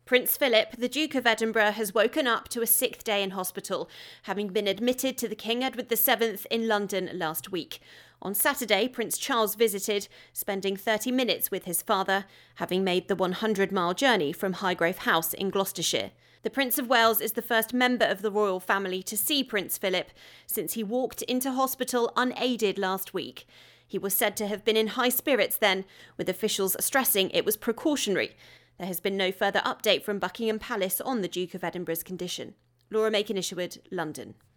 Prince Philip, the Duke of Edinburgh, has woken up to a sixth day in hospital, having been admitted to the King Edward VII in London last week. On Saturday, Prince Charles visited, spending 30 minutes with his father, having made the 100-mile journey from Highgrove House in Gloucestershire. The Prince of Wales is the first member of the royal family to see Prince Philip since he walked into hospital unaided last week. He was said to have been in high spirits then, with officials stressing it was precautionary. There has been no further update from Buckingham Palace on the Duke of Edinburgh's condition. Laura Macon-Isherwood, London.